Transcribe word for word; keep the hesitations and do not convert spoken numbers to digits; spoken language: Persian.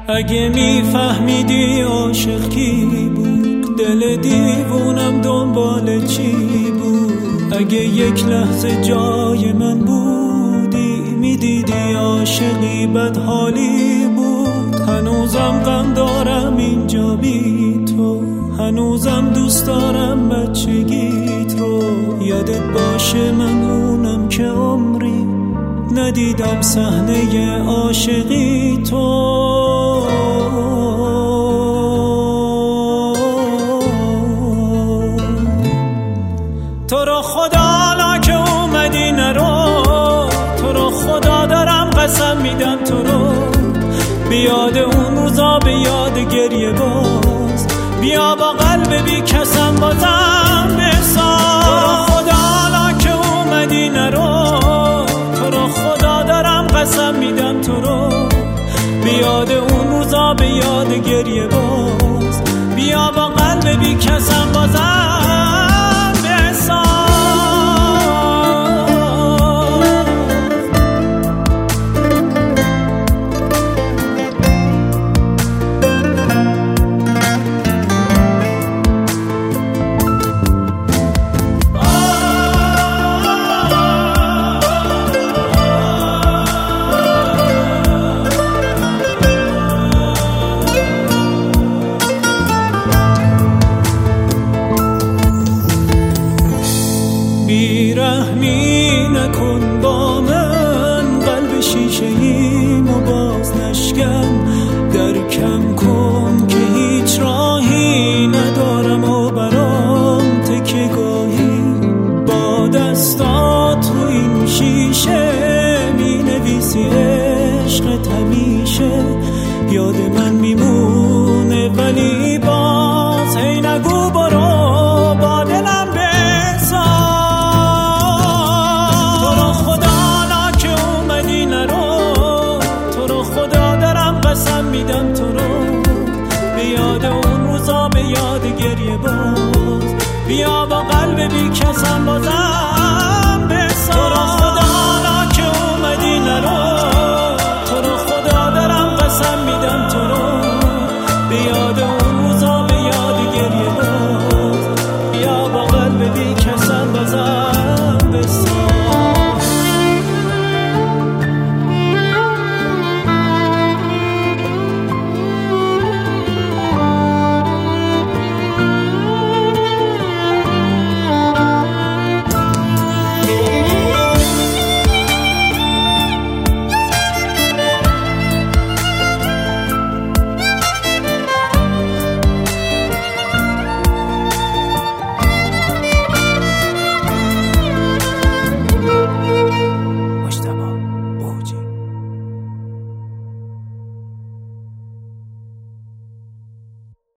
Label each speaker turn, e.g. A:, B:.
A: اگه میفهمیدی عاشق کی بود، دل دیوونم دنبال چی بود؟ اگه یک لحظه جای من بودی، میدیدی عاشقی بدحالی بود. هنوزم غم دارم اینجا بی تو، هنوزم دوست دارم بچگیت رو. یادت باشه من اونم که عمری ندیدم صحنه عاشقی تو. تو رو خدا حالا که اومدی نرو، تو رو خدا دارم قسم میدم تو رو. بیاد اون روزا، به یاد گریه باز، بیا با قلب بی کسم بازم بساز. تو رو خدا حالا که اومدی نرو، تو رو خدا دارم قسم میدم تو رو. بیاد اون روزا، به یاد گریه باز، بیا با قلب بی کسم بازم بساز. بیرحمی نکن با من، قلب شیشه ایمو باز نشکن. در کم کن که هیچ راهی ندارم و برام تکه گاهی. با دستات رو این شیشه می نویسی عشقت همیشه. یاد من میمونه ولی باز هی نگو برو، با دلم بساز. قسم میدم تو رو، به یاد اون روزا، به یاد گریه باز، بیا با قلب بی کسم بازم